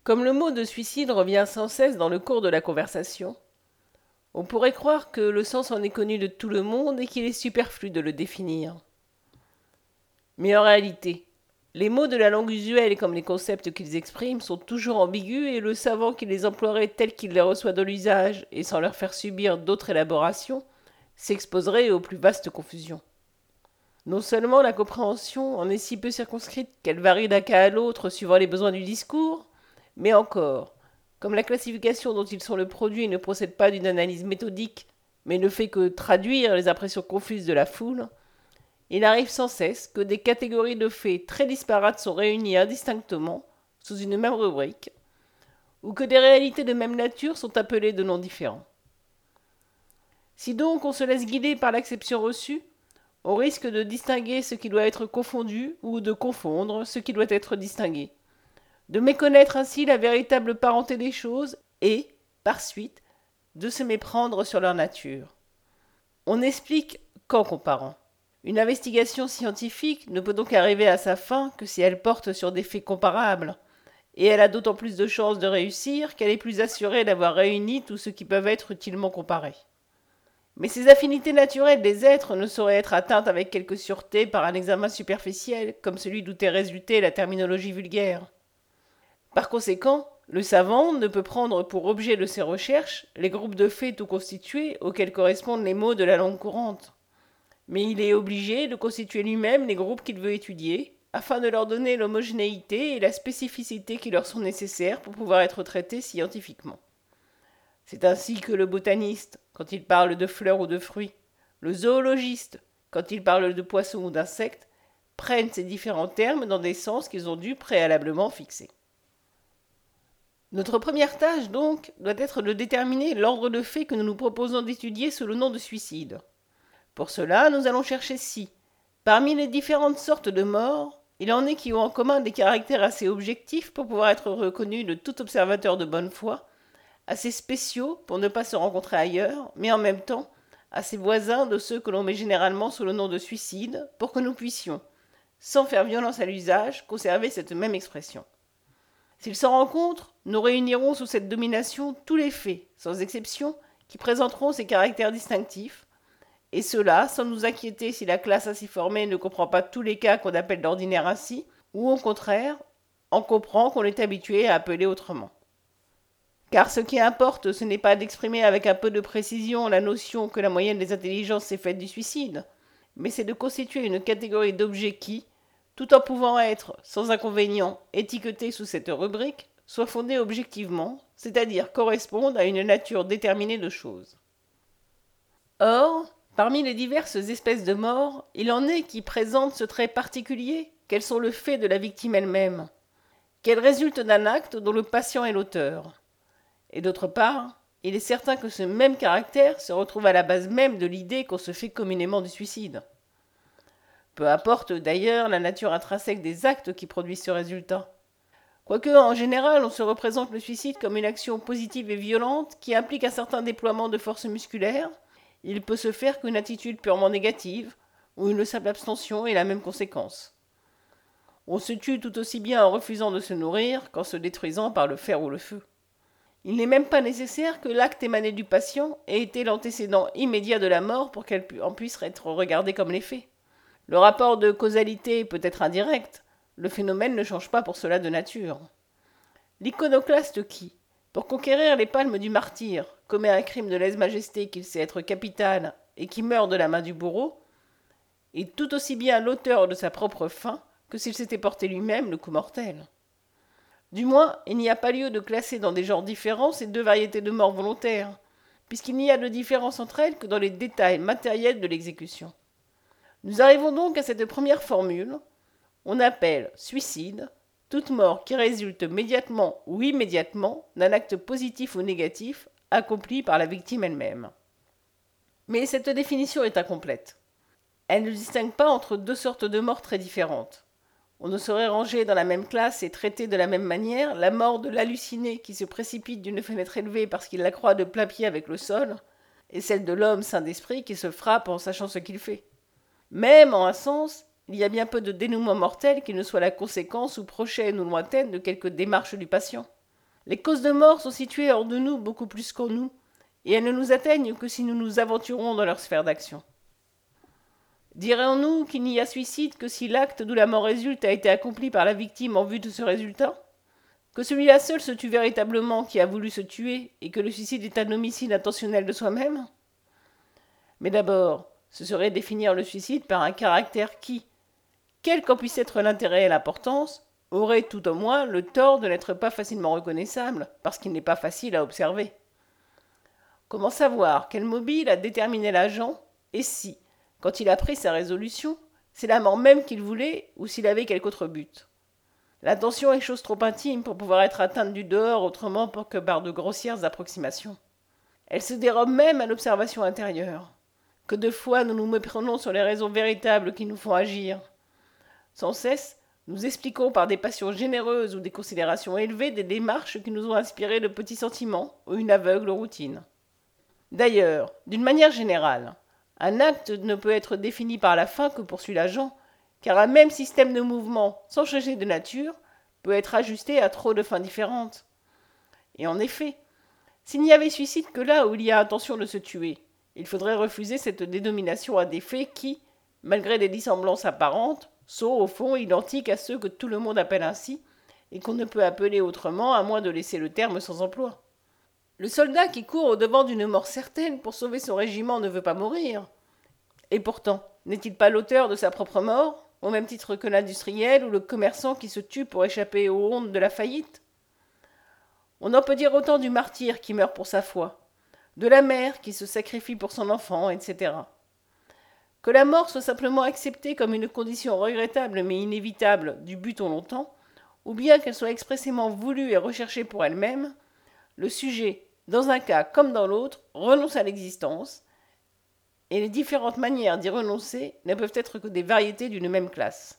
Comme le mot de suicide revient sans cesse dans le cours de la conversation, on pourrait croire que le sens en est connu de tout le monde et qu'il est superflu de le définir. Mais en réalité, les mots de la langue usuelle comme les concepts qu'ils expriment sont toujours ambigus et le savant qui les emploierait tels qu'il les reçoit dans l'usage et sans leur faire subir d'autres élaborations s'exposerait aux plus vastes confusions. Non seulement la compréhension en est si peu circonscrite qu'elle varie d'un cas à l'autre suivant les besoins du discours, mais encore, comme la classification dont ils sont le produit ne procède pas d'une analyse méthodique, mais ne fait que traduire les impressions confuses de la foule, il arrive sans cesse que des catégories de faits très disparates sont réunies indistinctement, sous une même rubrique, ou que des réalités de même nature sont appelées de noms différents. Si donc on se laisse guider par l'acception reçue, on risque de distinguer ce qui doit être confondu ou de confondre ce qui doit être distingué, de méconnaître ainsi la véritable parenté des choses et, par suite, de se méprendre sur leur nature. On explique qu'en comparant. Une investigation scientifique ne peut donc arriver à sa fin que si elle porte sur des faits comparables, et elle a d'autant plus de chances de réussir qu'elle est plus assurée d'avoir réuni tous ceux qui peuvent être utilement comparés. Mais ces affinités naturelles des êtres ne sauraient être atteintes avec quelque sûreté par un examen superficiel, comme celui d'où est résultée la terminologie vulgaire. Par conséquent, le savant ne peut prendre pour objet de ses recherches les groupes de faits tout constitués auxquels correspondent les mots de la langue courante. Mais il est obligé de constituer lui-même les groupes qu'il veut étudier, afin de leur donner l'homogénéité et la spécificité qui leur sont nécessaires pour pouvoir être traités scientifiquement. C'est ainsi que le botaniste, quand il parle de fleurs ou de fruits, le zoologiste, quand il parle de poissons ou d'insectes, prennent ces différents termes dans des sens qu'ils ont dû préalablement fixer. Notre première tâche, donc, doit être de déterminer l'ordre de faits que nous nous proposons d'étudier sous le nom de suicide. Pour cela, nous allons chercher si, parmi les différentes sortes de morts, il en est qui ont en commun des caractères assez objectifs pour pouvoir être reconnus de tout observateur de bonne foi, assez spéciaux pour ne pas se rencontrer ailleurs, mais en même temps assez voisins de ceux que l'on met généralement sous le nom de suicide, pour que nous puissions, sans faire violence à l'usage, conserver cette même expression. S'ils s'en rencontrent, nous réunirons sous cette domination tous les faits, sans exception, qui présenteront ces caractères distinctifs, et cela sans nous inquiéter si la classe ainsi formée ne comprend pas tous les cas qu'on appelle d'ordinaire ainsi, ou au contraire, en comprend qu'on est habitué à appeler autrement. Car ce qui importe, ce n'est pas d'exprimer avec un peu de précision la notion que la moyenne des intelligences s'est faite du suicide, mais c'est de constituer une catégorie d'objets qui, tout en pouvant être, sans inconvénient, étiquetés sous cette rubrique, soient fondés objectivement, c'est-à-dire correspondent à une nature déterminée de choses. Or, parmi les diverses espèces de morts, il en est qui présentent ce trait particulier qu'elles sont le fait de la victime elle-même, qu'elles résultent d'un acte dont le patient est l'auteur. Et d'autre part, il est certain que ce même caractère se retrouve à la base même de l'idée qu'on se fait communément du suicide. Peu importe d'ailleurs la nature intrinsèque des actes qui produisent ce résultat. Quoique, en général, on se représente le suicide comme une action positive et violente qui implique un certain déploiement de forces musculaires, il peut se faire qu'une attitude purement négative, ou une simple abstention ait la même conséquence. On se tue tout aussi bien en refusant de se nourrir qu'en se détruisant par le fer ou le feu. Il n'est même pas nécessaire que l'acte émané du patient ait été l'antécédent immédiat de la mort pour qu'elle en puisse être regardée comme les faits. Le rapport de causalité peut être indirect, le phénomène ne change pas pour cela de nature. L'iconoclaste qui, pour conquérir les palmes du martyr, commet un crime de lèse-majesté qu'il sait être capital et qui meurt de la main du bourreau, est tout aussi bien l'auteur de sa propre fin que s'il s'était porté lui-même le coup mortel. Du moins, il n'y a pas lieu de classer dans des genres différents ces deux variétés de mort volontaire, puisqu'il n'y a de différence entre elles que dans les détails matériels de l'exécution. Nous arrivons donc à cette première formule. On appelle suicide toute mort qui résulte médiatement ou immédiatement d'un acte positif ou négatif accompli par la victime elle-même. Mais cette définition est incomplète. Elle ne distingue pas entre deux sortes de morts très différentes. On ne saurait ranger dans la même classe et traiter de la même manière la mort de l'halluciné qui se précipite d'une fenêtre élevée parce qu'il la croit de plein pied avec le sol, et celle de l'homme sain d'esprit qui se frappe en sachant ce qu'il fait. Même, en un sens, il y a bien peu de dénouement mortel qui ne soit la conséquence ou prochaine ou lointaine de quelque démarche du patient. Les causes de mort sont situées hors de nous beaucoup plus qu'en nous, et elles ne nous atteignent que si nous nous aventurons dans leur sphère d'action. Dirons-nous qu'il n'y a suicide que si l'acte d'où la mort résulte a été accompli par la victime en vue de ce résultat? Que celui-là seul se tue véritablement qui a voulu se tuer, et que le suicide est un homicide intentionnel de soi-même? Mais d'abord, ce serait définir le suicide par un caractère qui, quel qu'en puisse être l'intérêt et l'importance, aurait tout au moins le tort de n'être pas facilement reconnaissable, parce qu'il n'est pas facile à observer. Comment savoir quel mobile a déterminé l'agent, et si, quand il a pris sa résolution, c'est la mort même qu'il voulait, ou s'il avait quelque autre but? L'intention est chose trop intime pour pouvoir être atteinte du dehors autrement que par de grossières approximations. Elle se dérobe même à l'observation intérieure. Que de fois nous nous méprenons sur les raisons véritables qui nous font agir. Sans cesse, nous expliquons par des passions généreuses ou des considérations élevées des démarches qui nous ont inspiré de petits sentiments ou une aveugle routine. D'ailleurs, d'une manière générale, un acte ne peut être défini par la fin que poursuit l'agent, car un même système de mouvement, sans changer de nature, peut être ajusté à trop de fins différentes. Et en effet, s'il n'y avait suicide que là où il y a intention de se tuer, il faudrait refuser cette dénomination à des faits qui, malgré des dissemblances apparentes, sont au fond identiques à ceux que tout le monde appelle ainsi, et qu'on ne peut appeler autrement à moins de laisser le terme sans emploi. Le soldat qui court au-devant d'une mort certaine pour sauver son régiment ne veut pas mourir. Et pourtant, n'est-il pas l'auteur de sa propre mort, au même titre que l'industriel ou le commerçant qui se tue pour échapper aux hontes de la faillite? On en peut dire autant du martyr qui meurt pour sa foi, de la mère qui se sacrifie pour son enfant, etc. Que la mort soit simplement acceptée comme une condition regrettable mais inévitable du but au longtemps, ou bien qu'elle soit expressément voulue et recherchée pour elle-même, le sujet, dans un cas comme dans l'autre, renonce à l'existence, et les différentes manières d'y renoncer ne peuvent être que des variétés d'une même classe.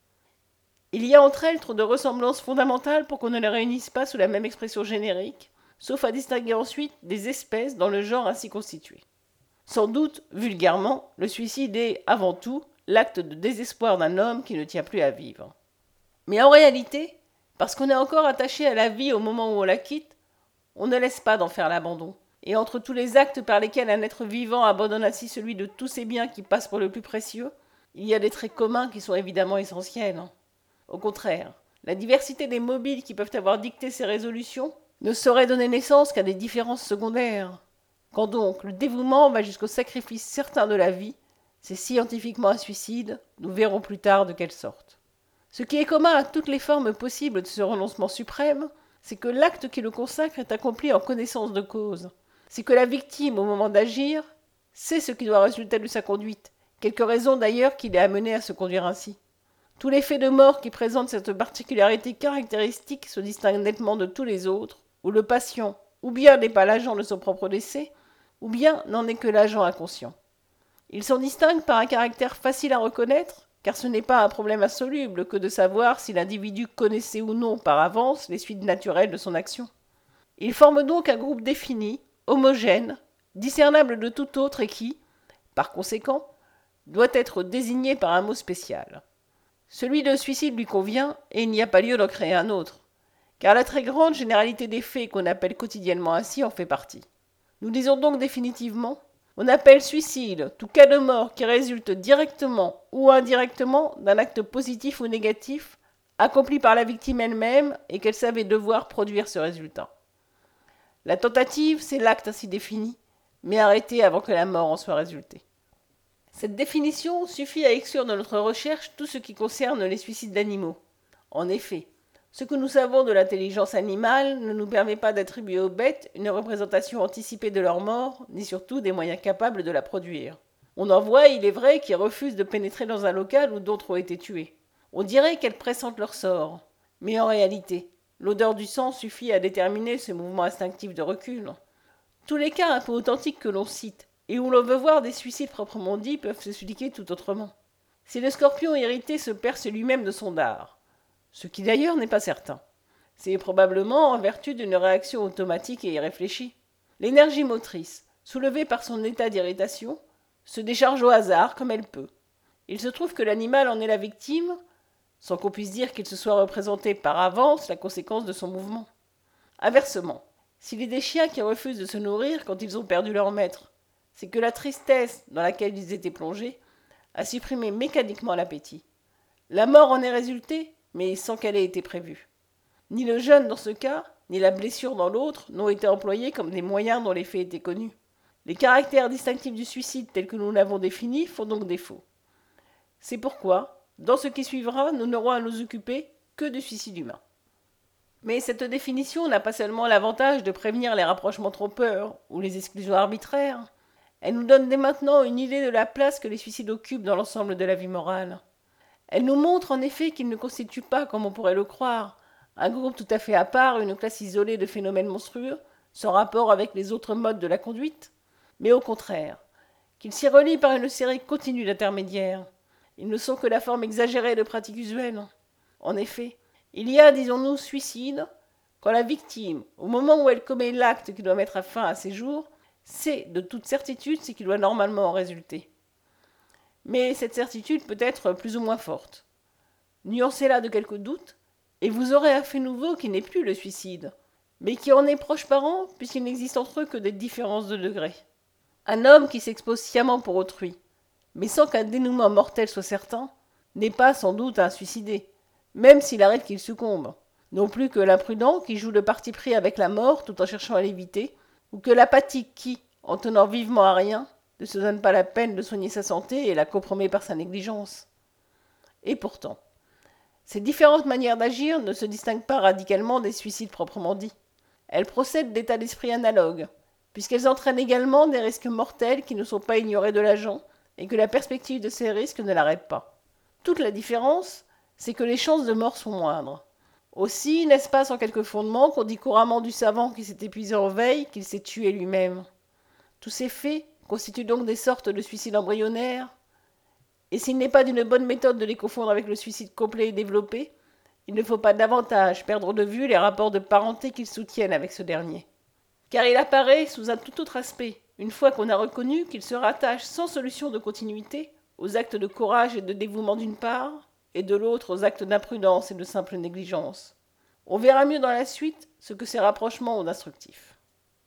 Il y a entre elles trop de ressemblances fondamentales pour qu'on ne les réunisse pas sous la même expression générique, sauf à distinguer ensuite des espèces dans le genre ainsi constitué. Sans doute, vulgairement, le suicide est, avant tout, l'acte de désespoir d'un homme qui ne tient plus à vivre. Mais en réalité, parce qu'on est encore attaché à la vie au moment où on la quitte, on ne laisse pas d'en faire l'abandon. Et entre tous les actes par lesquels un être vivant abandonne ainsi celui de tous ses biens qui passe pour le plus précieux, il y a des traits communs qui sont évidemment essentiels. Au contraire, la diversité des mobiles qui peuvent avoir dicté ces résolutions ne saurait donner naissance qu'à des différences secondaires. Quand donc le dévouement va jusqu'au sacrifice certain de la vie, c'est scientifiquement un suicide, nous verrons plus tard de quelle sorte. Ce qui est commun à toutes les formes possibles de ce renoncement suprême, c'est que l'acte qui le consacre est accompli en connaissance de cause. C'est que la victime, au moment d'agir, sait ce qui doit résulter de sa conduite, quelque raison d'ailleurs qui l'ait amené à se conduire ainsi. Tous les faits de mort qui présentent cette particularité caractéristique se distinguent nettement de tous les autres, où le patient, ou bien n'est pas l'agent de son propre décès, ou bien n'en est que l'agent inconscient. Ils s'en distinguent par un caractère facile à reconnaître, car ce n'est pas un problème insoluble que de savoir si l'individu connaissait ou non par avance les suites naturelles de son action. Ils forment donc un groupe défini, homogène, discernable de tout autre et qui, par conséquent, doit être désigné par un mot spécial. Celui de suicide lui convient, et il n'y a pas lieu d'en créer un autre, car la très grande généralité des faits qu'on appelle quotidiennement ainsi en fait partie. Nous disons donc définitivement, on appelle suicide tout cas de mort qui résulte directement ou indirectement d'un acte positif ou négatif accompli par la victime elle-même et qu'elle savait devoir produire ce résultat. La tentative, c'est l'acte ainsi défini, mais arrêté avant que la mort en soit résultée. Cette définition suffit à exclure de notre recherche tout ce qui concerne les suicides d'animaux. En effet, ce que nous savons de l'intelligence animale ne nous permet pas d'attribuer aux bêtes une représentation anticipée de leur mort, ni surtout des moyens capables de la produire. On en voit, il est vrai, qui refusent de pénétrer dans un local où d'autres ont été tués. On dirait qu'elles pressentent leur sort. Mais en réalité, l'odeur du sang suffit à déterminer ce mouvement instinctif de recul. Tous les cas un peu authentiques que l'on cite, et où l'on veut voir des suicides proprement dits, peuvent s'expliquer tout autrement. Si le scorpion irrité se perce lui-même de son dard, ce qui d'ailleurs n'est pas certain, c'est probablement en vertu d'une réaction automatique et irréfléchie. L'énergie motrice, soulevée par son état d'irritation, se décharge au hasard comme elle peut. Il se trouve que l'animal en est la victime, sans qu'on puisse dire qu'il se soit représenté par avance la conséquence de son mouvement. Inversement, s'il est des chiens qui refusent de se nourrir quand ils ont perdu leur maître, c'est que la tristesse dans laquelle ils étaient plongés a supprimé mécaniquement l'appétit. La mort en est résultée, mais sans qu'elle ait été prévue. Ni le jeûne dans ce cas, ni la blessure dans l'autre n'ont été employés comme des moyens dont l'effet était connu. Les caractères distinctifs du suicide tels que nous l'avons défini font donc défaut. C'est pourquoi, dans ce qui suivra, nous n'aurons à nous occuper que du suicide humain. Mais cette définition n'a pas seulement l'avantage de prévenir les rapprochements trompeurs ou les exclusions arbitraires, elle nous donne dès maintenant une idée de la place que les suicides occupent dans l'ensemble de la vie morale. Elle nous montre en effet qu'ils ne constituent pas, comme on pourrait le croire, un groupe tout à fait à part, une classe isolée de phénomènes monstrueux, sans rapport avec les autres modes de la conduite, mais au contraire, qu'ils s'y relient par une série continue d'intermédiaires. Ils ne sont que la forme exagérée de pratiques usuelles. En effet, il y a, disons-nous, suicide, quand la victime, au moment où elle commet l'acte qui doit mettre fin à ses jours, sait de toute certitude ce qui doit normalement en résulter. Mais cette certitude peut être plus ou moins forte. Nuancez-la de quelques doutes, et vous aurez un fait nouveau qui n'est plus le suicide, mais qui en est proche parent, puisqu'il n'existe entre eux que des différences de degré. Un homme qui s'expose sciemment pour autrui, mais sans qu'un dénouement mortel soit certain, n'est pas sans doute un suicidé, même s'il arrête qu'il succombe. Non plus que l'imprudent qui joue le parti pris avec la mort tout en cherchant à l'éviter, ou que l'apathique qui, en tenant vivement à rien, ne se donne pas la peine de soigner sa santé et la compromet par sa négligence. Et pourtant, ces différentes manières d'agir ne se distinguent pas radicalement des suicides proprement dits. Elles procèdent d'états d'esprit analogues, puisqu'elles entraînent également des risques mortels qui ne sont pas ignorés de l'agent et que la perspective de ces risques ne l'arrête pas. Toute la différence, c'est que les chances de mort sont moindres. Aussi, n'est-ce pas sans quelque fondement qu'on dit couramment du savant qui s'est épuisé en veille qu'il s'est tué lui-même? Tous ces faits constituent donc des sortes de suicides embryonnaires, et s'il n'est pas d'une bonne méthode de les confondre avec le suicide complet et développé, il ne faut pas davantage perdre de vue les rapports de parenté qu'ils soutiennent avec ce dernier. Car il apparaît sous un tout autre aspect, une fois qu'on a reconnu qu'il se rattache sans solution de continuité aux actes de courage et de dévouement d'une part, et de l'autre aux actes d'imprudence et de simple négligence. On verra mieux dans la suite ce que ces rapprochements ont d'instructif.